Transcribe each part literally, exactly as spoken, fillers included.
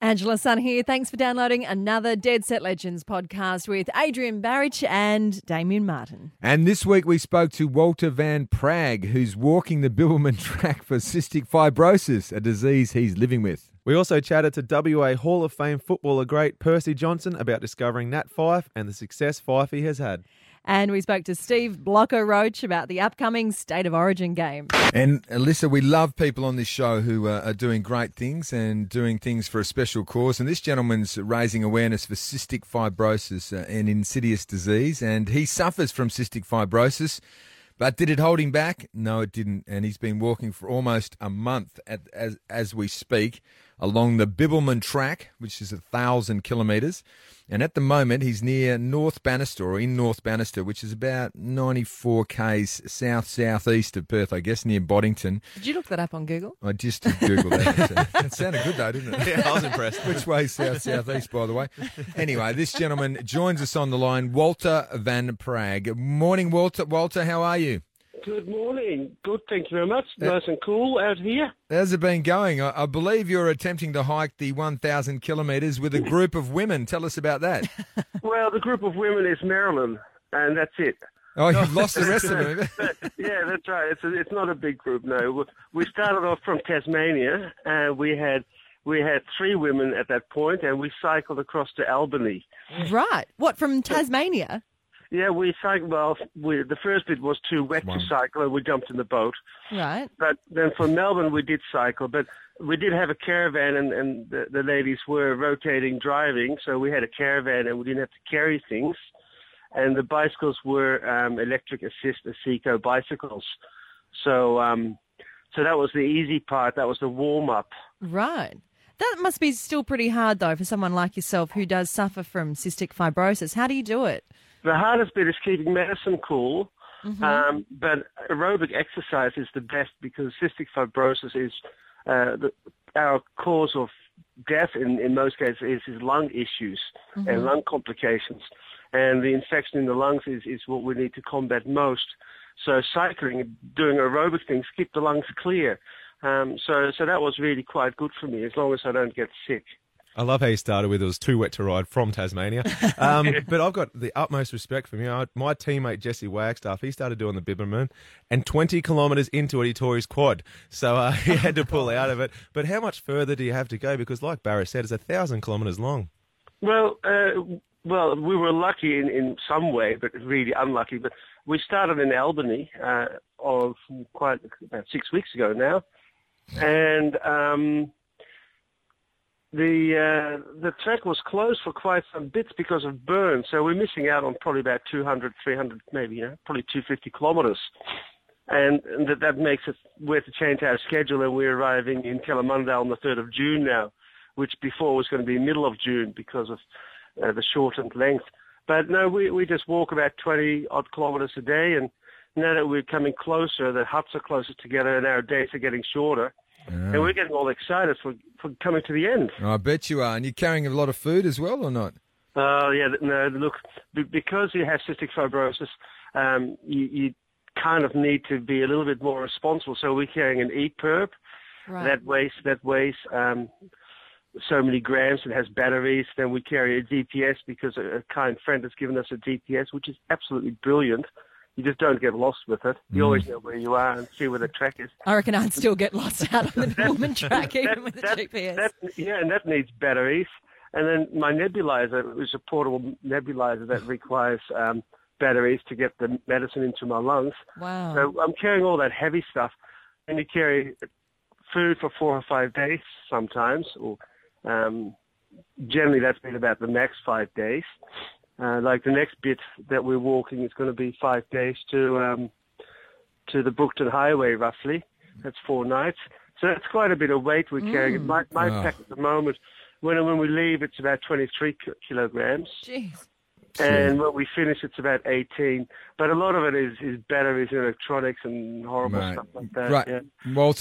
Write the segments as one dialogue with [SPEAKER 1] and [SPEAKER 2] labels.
[SPEAKER 1] Angela Sun here. Thanks for downloading another Dead Set Legends podcast with Adrian Barrich and Damien Martin.
[SPEAKER 2] And this week we spoke to Walter Van Praag, who's walking the Bibbulmun track for cystic fibrosis, a disease he's living with.
[SPEAKER 3] We also chatted to W A Hall of Fame footballer great Percy Johnson about discovering Nat Fyfe and the success Fyfey has had.
[SPEAKER 1] And we spoke to Steve Blocko Roach about the upcoming State of Origin game.
[SPEAKER 2] And Alyssa, we love people on this show who uh, are doing great things and doing things for a special cause. And this gentleman's raising awareness for cystic fibrosis, uh, an insidious disease. And he suffers from cystic fibrosis. But did it hold him back? No, it didn't. And he's been walking for almost a month at, as, as we speak along the Bibbulmun track, which is a thousand kilometres. And at the moment, he's near North Bannister, or in North Bannister, which is about ninety-four kays south-southeast of Perth, I guess, near Boddington.
[SPEAKER 1] Did you look that up on Google?
[SPEAKER 2] I just did Google that. It sounded good, though, didn't it?
[SPEAKER 3] Yeah, I was impressed.
[SPEAKER 2] Which way south-southeast, by the way? Anyway, this gentleman joins us on the line, Walter Van Praag. Morning, Walter. Walter, how are you?
[SPEAKER 4] Good morning. Good, thank you very much. Nice and cool out here.
[SPEAKER 2] How's it been going? I, I believe you're attempting to hike the one thousand kilometres with a group of women. Tell us about that.
[SPEAKER 4] Well, the group of women is Marilyn, and that's it.
[SPEAKER 2] Oh, you've lost the rest of them.
[SPEAKER 4] Yeah, that's right. It's a, it's not a big group, no. We started off from Tasmania, and we had we had three women at that point, and we cycled across to Albany.
[SPEAKER 1] Right. What, from Tasmania?
[SPEAKER 4] Yeah, we cycled. Well, we, the first bit was too wet
[SPEAKER 2] One.
[SPEAKER 4] to cycle, and we jumped in the boat.
[SPEAKER 1] Right.
[SPEAKER 4] But then from Melbourne, we did cycle, but we did have a caravan, and, and the, the ladies were rotating driving, so we had a caravan, and we didn't have to carry things. And the bicycles were um, electric assist Aseco bicycles. So, um, so that was the easy part. That was the warm-up.
[SPEAKER 1] Right. That must be still pretty hard, though, for someone like yourself who does suffer from cystic fibrosis. How do you do it?
[SPEAKER 4] The hardest bit is keeping medicine cool,
[SPEAKER 1] Mm-hmm.
[SPEAKER 4] um, but aerobic exercise is the best because cystic fibrosis is uh, the, our cause of death in, in most cases is, is lung issues
[SPEAKER 1] Mm-hmm.
[SPEAKER 4] and lung complications. And the infection in the lungs is, is what we need to combat most. So cycling, doing aerobic things, keep the lungs clear. Um, so, so that was really quite good for me as long as I don't get sick.
[SPEAKER 3] I love how you started with it was too wet to ride from Tasmania. Um, but I've got the utmost respect for you. I, my teammate Jesse Wagstaff, he started doing the Bibbulmun, and twenty kilometres into it, he tore his quad. So uh, he had to pull out of it. But how much further do you have to go? Because like Barry said, it's a thousand kilometres long.
[SPEAKER 4] Well, uh, well, we were lucky in, in some way, but really unlucky. But we started in Albany uh, of quite about six weeks ago now, and um, the uh, the track was closed for quite some bits because of burns. So we're missing out on probably about two hundred, three hundred, maybe, you know, probably two hundred fifty kilometres. And, and that, that makes it, we have to change our schedule, and we're arriving in Kalamunda on the third of June now, which before was going to be middle of June because of uh, the shortened length. But no, we, we just walk about twenty odd kilometres a day, and now that we're coming closer, the huts are closer together and our days are getting shorter.
[SPEAKER 2] Oh.
[SPEAKER 4] And we're getting all excited for, for coming to the end.
[SPEAKER 2] I bet you are. And you're carrying a lot of food as well, or not?
[SPEAKER 4] Oh, uh, yeah, no, look, b- because you have cystic fibrosis, um, you, you kind of need to be a little bit more responsible. So we're carrying an E-Perp
[SPEAKER 1] Right.
[SPEAKER 4] that weighs, that weighs um, so many grams. It has batteries. Then we carry a D P S because a, a kind friend has given us a D P S, which is absolutely brilliant. You just don't get lost with it. You
[SPEAKER 2] Mm.
[SPEAKER 4] always know where you are and see where the track is.
[SPEAKER 1] I reckon I'd still get lost out on the Bibbulmun track, even with the
[SPEAKER 4] that,
[SPEAKER 1] G P S.
[SPEAKER 4] That, yeah, and that needs batteries. And then my nebulizer is a portable nebulizer that requires um, batteries to get the medicine into my lungs.
[SPEAKER 1] Wow.
[SPEAKER 4] So I'm carrying all that heavy stuff. And you carry food for four or five days sometimes, or um, generally that's been about the next five days. Uh, like the next bit that we're walking is going to be five days to um, to the Brookton Highway, roughly. That's four nights. So that's quite a bit of weight we're carrying. My, my
[SPEAKER 2] Oh.
[SPEAKER 4] pack at the moment, when when we leave, it's about twenty-three ki- kilograms.
[SPEAKER 1] Jeez.
[SPEAKER 4] And when we finish, it's about eighteen. But a lot of it is, is batteries and electronics and horrible
[SPEAKER 2] Mate.
[SPEAKER 4] stuff like that.
[SPEAKER 2] Right.
[SPEAKER 4] Yeah.
[SPEAKER 2] Walter,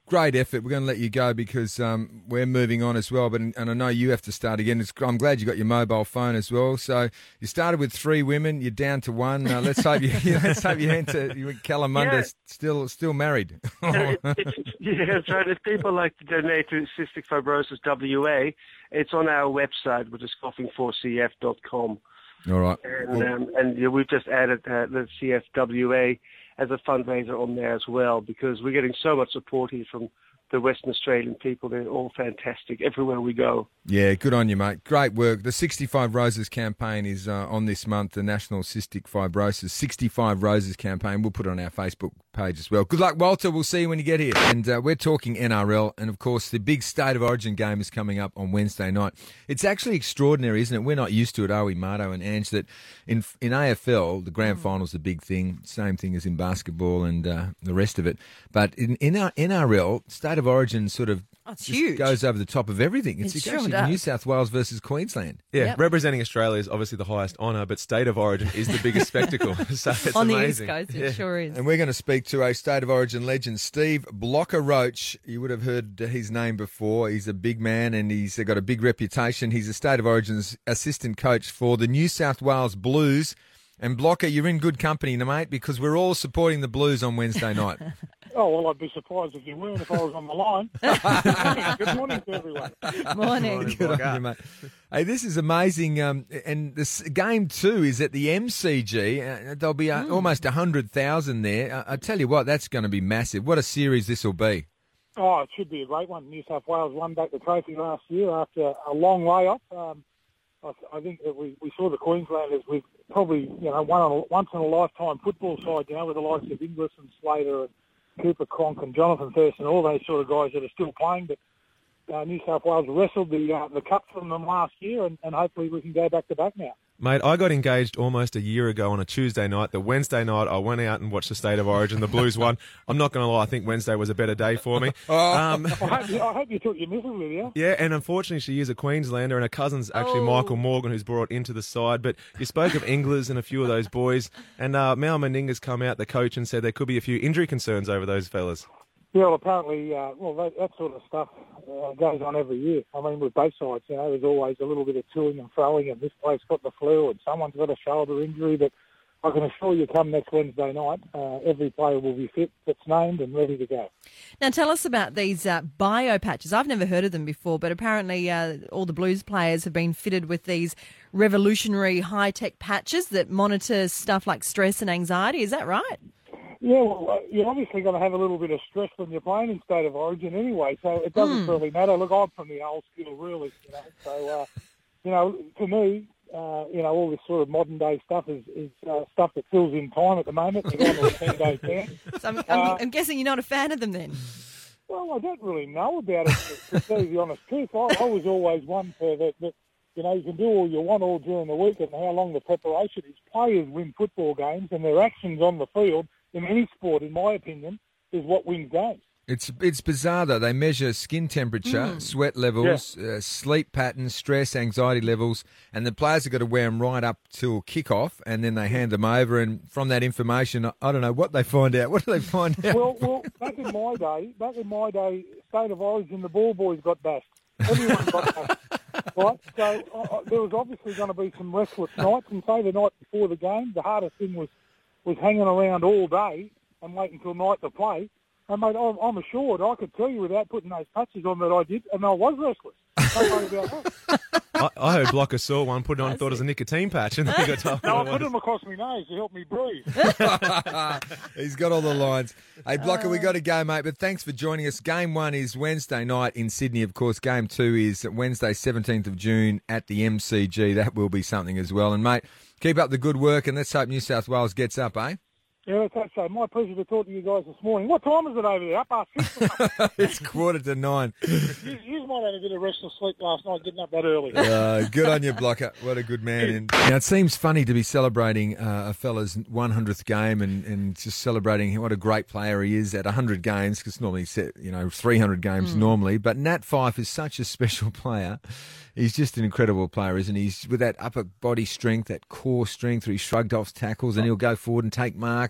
[SPEAKER 2] great effort. We're going to let you go because um, we're moving on as well. But and I know you have to start again. It's, I'm glad you got your mobile phone as well. So you started with three women. You're down to one. Uh, let's hope you. Let's hope you enter. You Kalamunda
[SPEAKER 4] Yeah.
[SPEAKER 2] still still married.
[SPEAKER 4] yeah, that's right. If people like to donate to Cystic Fibrosis W A, it's on our website, which is coughing four c f dot com.
[SPEAKER 2] All right.
[SPEAKER 4] And, um, and yeah, we've just added uh, the C F W A as a fundraiser on there as well, because we're getting so much support here from the Western Australian people. They're all fantastic everywhere we go.
[SPEAKER 2] Yeah, good on you, mate. Great work. The sixty-five Roses campaign is uh, on this month, the National Cystic Fibrosis sixty-five Roses campaign. We'll put it on our Facebook page as well. Good luck, Walter. We'll see you when you get here. And uh, we're talking N R L, and of course, the big State of Origin game is coming up on Wednesday night. It's actually extraordinary, isn't it? We're not used to it, are we, Marto and Ange, that in in A F L, the grand final's a big thing, same thing as in basketball and uh, the rest of it. But in, in our N R L, State of Origin sort of
[SPEAKER 1] Oh, it's
[SPEAKER 2] just
[SPEAKER 1] huge.
[SPEAKER 2] goes over the top of everything. It's
[SPEAKER 1] It sure
[SPEAKER 2] actually
[SPEAKER 1] does.
[SPEAKER 2] New South Wales versus Queensland.
[SPEAKER 3] Yeah,
[SPEAKER 1] Yep.
[SPEAKER 3] representing Australia is obviously the highest honour, but State of Origin is the biggest spectacle. So it's
[SPEAKER 1] On
[SPEAKER 3] amazing.
[SPEAKER 1] the East Coast, it
[SPEAKER 3] Yeah.
[SPEAKER 1] sure is.
[SPEAKER 2] And we're going to speak to a State of Origin legend, Steve Blocker Roach. You would have heard his name before. He's a big man and he's got a big reputation. He's a State of Origin's assistant coach for the New South Wales Blues. And Blocker, you're in good company, mate, because we're all supporting the Blues on Wednesday night.
[SPEAKER 5] Oh, well, I'd be surprised if you weren't if I was on the line. Good morning to everyone.
[SPEAKER 1] Morning.
[SPEAKER 2] Good on you, mate. Hey, this is amazing. Um, and this game two is at the M C G. Uh, there'll be uh, almost one hundred thousand there. Uh, I tell you what, that's going to be massive. What a series this will be.
[SPEAKER 5] Oh, it should be a great one. New South Wales won back the trophy last year after a long layoff. Um, I, I think that we, we saw the Queenslanders with probably, you know, one on a, once in a lifetime football side, you know, with the likes of Inglis and Slater and Cooper Cronk and Jonathan Thurston, all those sort of guys that are still playing. But uh, New South Wales wrestled the uh, the cup from them last year, and, and hopefully we can go back to back now.
[SPEAKER 3] Mate, I got engaged almost a year ago on a Tuesday night. The Wednesday night, I went out and watched the State of Origin. The Blues won. I'm not going to lie, I think Wednesday was a better day for me. Um,
[SPEAKER 5] I hope, you, I hope you took your missus with you.
[SPEAKER 3] yeah, and unfortunately, she is a Queenslander, and her cousin's actually
[SPEAKER 1] Oh.
[SPEAKER 3] Michael Morgan, who's brought into the side. But you spoke of Inglis and a few of those boys, and uh, Mal Meninga's come out, the coach, and said there could be a few injury concerns over those fellas.
[SPEAKER 5] Yeah, well, apparently, uh, well, that, that sort of stuff uh, goes on every year. I mean, with both sides, you know, there's always a little bit of toing and throwing, and this bloke's got the flu, and someone's got a shoulder injury. But I can assure you, come next Wednesday night, uh, every player will be fit, that's named, and ready to go.
[SPEAKER 1] Now, tell us about these uh, bio patches. I've never heard of them before, but apparently uh, all the Blues players have been fitted with these revolutionary high-tech patches that monitor stuff like stress and anxiety. Is that right?
[SPEAKER 5] Yeah, well, uh, you're obviously going to have a little bit of stress when you're playing in State of Origin anyway, so it doesn't really matter. Look, I'm from the old school, really, you know, so, uh, you know, to me, uh, you know, all this sort of modern-day stuff is, is uh, stuff that fills in time at the moment. You're on a ten-day camp.
[SPEAKER 1] So I'm, I'm, I'm guessing you're not a fan of them then.
[SPEAKER 5] Well, I don't really know about it, to, to tell you the honest truth. I, I was always one for that, that, you know, you can do all you want all during the week and how long the preparation is. Players win football games, and their actions on the field, in any sport, in my opinion, is what wins games.
[SPEAKER 2] It's it's bizarre though. They measure skin temperature, sweat levels, uh, sleep patterns, stress, anxiety levels, and the players have got to wear them right up till kick-off, and then they hand them over. And from that information, I, I don't know what they find out. What do they find out?
[SPEAKER 5] Well, well, back in my day, back in my day, State of Origin, the ball boys got bashed. Everyone got bashed. Right? So uh, there was obviously going to be some restless nights, and say the night before the game, the hardest thing was, was hanging around all day and waiting until night to play. And, mate, I'm, I'm assured I could tell you without putting those patches on that I did, and I was restless. Don't worry about that.
[SPEAKER 3] I, I heard Blocker saw one, put it on, thought it was a nicotine patch, and then he got told
[SPEAKER 5] No, I
[SPEAKER 3] what it
[SPEAKER 5] put
[SPEAKER 3] was.
[SPEAKER 5] them across my nose to help me breathe.
[SPEAKER 2] He's got all the lines. Hey, Blocker, we got to go, mate, but thanks for joining us. Game one is Wednesday night in Sydney, of course. Game two is Wednesday, seventeenth of June at the M C G. That will be something as well. And, mate, keep up the good work, and let's hope New South Wales gets up, eh?
[SPEAKER 5] Yeah, that's okay. My pleasure to talk to you guys this morning. What time is it over there? Up past six?
[SPEAKER 2] It's quarter to nine.
[SPEAKER 5] you, you might have a bit of restless sleep last night getting up that early.
[SPEAKER 2] Uh, good on you, Blocker. What a good man. And, now, it seems funny to be celebrating uh, a fella's one hundredth game and, and just celebrating what a great player he is at one hundred games, because normally, set, you know, three hundred games normally. But Nat Fyfe is such a special player. He's just an incredible player, isn't he? He's with that upper body strength, that core strength, where he shrugged off tackles and he'll go forward and take marks.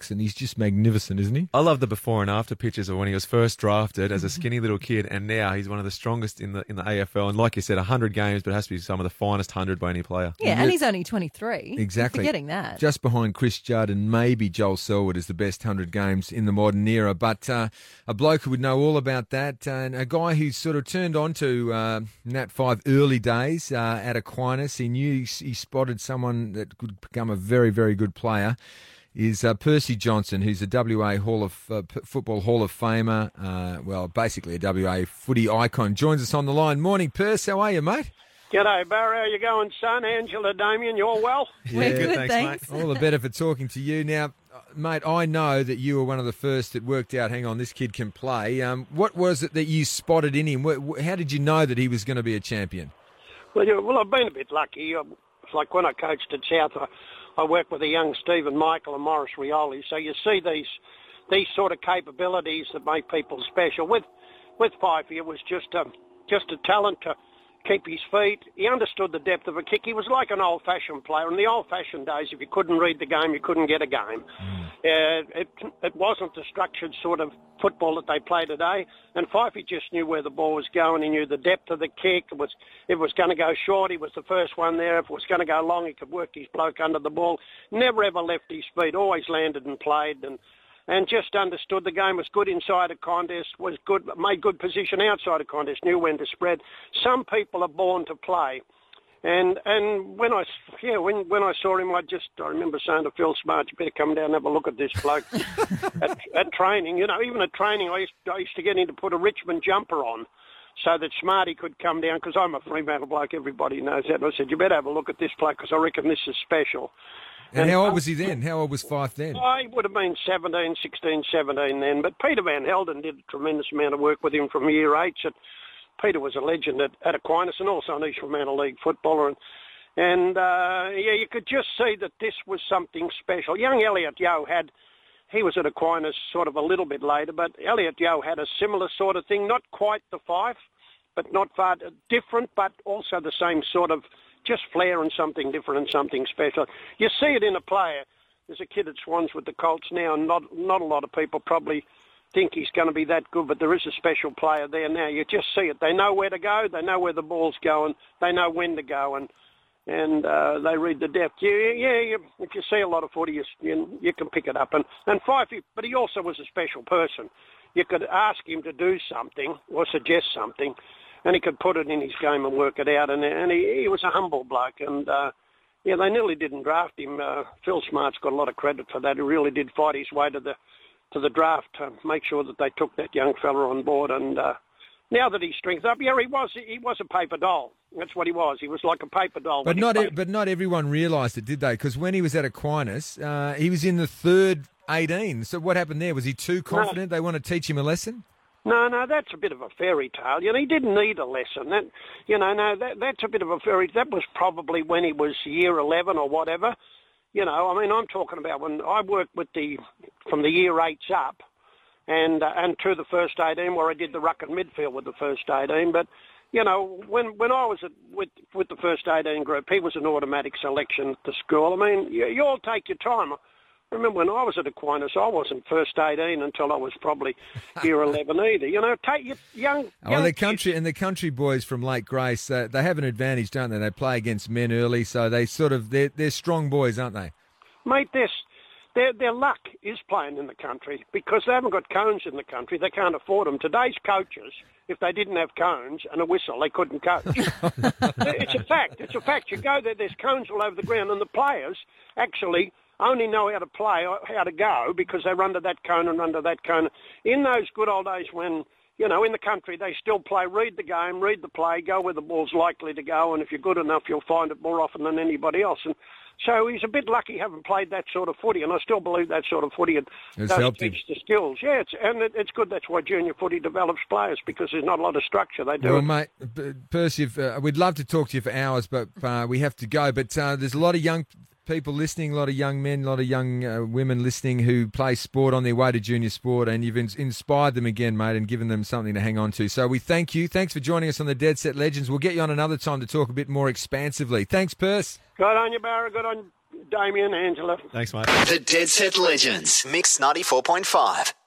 [SPEAKER 2] looks, and he's just magnificent, isn't he?
[SPEAKER 3] I love the before and after pictures of when he was first drafted as a skinny little kid, and now he's one of the strongest in the in the A F L. And like you said, one hundred games, but it has to be some of the finest one hundred by any player.
[SPEAKER 1] Yeah, and he's only twenty-three.
[SPEAKER 2] Exactly.
[SPEAKER 1] Forgetting that.
[SPEAKER 2] Just behind Chris Judd and maybe Joel Selwood is the best one hundred games in the modern era. But uh, a bloke who would know all about that, uh, and a guy who's sort of turned on to uh, Nat five early days uh, at Aquinas. He knew he, he spotted someone that could become a very, very good player. Is uh, Percy Johnson, who's a W A Hall of uh, P- Football Hall of Famer, uh, well, basically a W A footy icon, joins us on the line. Morning, Perce. How are you, mate?
[SPEAKER 6] G'day, Barry. How you going, son? Angela, Damien, you all well?
[SPEAKER 1] We're good,
[SPEAKER 3] thanks,
[SPEAKER 1] thanks.
[SPEAKER 3] mate.
[SPEAKER 2] All the better for talking to you. Now, mate, I know that you were one of the first that worked out, hang on, this kid can play. Um, what was it that you spotted in him? What, how did you know that he was going to be a champion?
[SPEAKER 6] Well, yeah, well, I've been a bit lucky. Um, It's like when I coached at South, I, I worked with a young Stephen Michael and Morris Rioli. So you see these these sort of capabilities that make people special. With with Fifey, it was just a, just a talent to keep his feet. He understood the depth of a kick. He was like an old-fashioned player. In the old-fashioned days, if you couldn't read the game, you couldn't get a game. Mm. Uh, it, it wasn't the structured sort of football that they play today. And Fifey just knew where the ball was going. He knew the depth of the kick. It was, if it was going to go short, he was the first one there. If it was going to go long, he could work his bloke under the ball. Never ever left his feet. Always landed and played. And and just understood the game, was good inside a contest, was good, made good position outside a contest, knew when to spread. Some people are born to play. And and when I yeah when when I saw him, I just I remember saying to Phil Smart, you better come down and have a look at this bloke at, at training. You know, even at training, I used I used to get him to put a Richmond jumper on, so that Smarty could come down, because I'm a Fremantle bloke. Everybody knows that. And I said, you better have a look at this bloke, because I reckon this is special.
[SPEAKER 2] And, and how old was he then? How old was Fife then?
[SPEAKER 6] I would have been seventeen, sixteen, seventeen then. But Peter Van Helden did a tremendous amount of work with him from year eight. So Peter was a legend at, at Aquinas and also an East Fremantle League footballer. And, and uh, yeah, you could just see that this was something special. Young Elliot Yeo had, he was at Aquinas sort of a little bit later, but Elliot Yeo had a similar sort of thing, not quite the Fife, but not far different, but also the same sort of just flair and something different and something special. You see it in a player. There's a kid at Swans with the Colts now, and not not a lot of people probably think he's going to be that good, but there is a special player there now. You just see it. They know where to go. They know where the ball's going. They know when to go, and and uh, they read the depth. Yeah, yeah. You, if you see a lot of footy, you, you, you can pick it up. And and Fife, but he also was a special person. You could ask him to do something or suggest something, and he could put it in his game and work it out. And, and he, he was a humble bloke. And, uh, yeah, they nearly didn't draft him. Uh, Phil Smart's got a lot of credit for that. He really did fight his way to the to the draft to make sure that they took that young fella on board. And uh, now that he's strength up, yeah, he was he was a paper doll. That's what he was. He was like a paper doll.
[SPEAKER 2] But not e- but not everyone realised it, did they? Because when he was at Aquinas, uh, he was in the third eighteen. So what happened there? Was he too confident? No. They want to teach him a lesson?
[SPEAKER 6] No, no, that's a bit of a fairy tale. You know, he didn't need a lesson. That, you know, no, that, that's a bit of a fairy. That was probably when he was year eleven or whatever. You know, I mean, I'm talking about when I worked with the from the year eights up, and uh, and to the first eighteen, where I did the ruck and midfield with the first eighteen. But you know, when when I was at, with with the first eighteen group, he was an automatic selection at the school. I mean, you, you all take your time. I remember when I was at Aquinas, I wasn't first eighteen until I was probably year eleven either. You know, take your young...
[SPEAKER 2] Oh,
[SPEAKER 6] young
[SPEAKER 2] the country and the country boys from Lake Grace, uh, they have an advantage, don't they? They play against men early, so they sort of, they're, they're strong boys, aren't they?
[SPEAKER 6] Mate, this, their, their luck is playing in the country because they haven't got cones in the country. They can't afford them. Today's coaches, if they didn't have cones and a whistle, they couldn't coach. It's a fact. It's a fact. You go there, there's cones all over the ground, and the players actually only know how to play, how to go, because they run to that cone and run to that cone. In those good old days when, you know, in the country, they still play, read the game, read the play, go where the ball's likely to go, and if you're good enough, you'll find it more often than anybody else. And so he's a bit lucky having played that sort of footy, and I still believe that sort of footy it
[SPEAKER 2] it's
[SPEAKER 6] does
[SPEAKER 2] helped
[SPEAKER 6] teach
[SPEAKER 2] him.
[SPEAKER 6] the skills. Yeah, it's, and it, it's good. That's why junior footy develops players, because there's not a lot of structure. They do
[SPEAKER 2] Well,
[SPEAKER 6] it.
[SPEAKER 2] mate, P- Percy, if, uh, we'd love to talk to you for hours, but uh, we have to go. But uh, there's a lot of young people listening, a lot of young men, a lot of young uh, women listening who play sport on their way to junior sport, and you've in- inspired them again, mate, and given them something to hang on to. So we thank you. Thanks for joining us on the Dead Set Legends. We'll get you on another time to talk a bit more expansively. Thanks, Perce.
[SPEAKER 6] Good on you, Barra. Good on Damien, Angela.
[SPEAKER 3] Thanks, mate.
[SPEAKER 7] The Dead Set Legends, Mix ninety-four point five.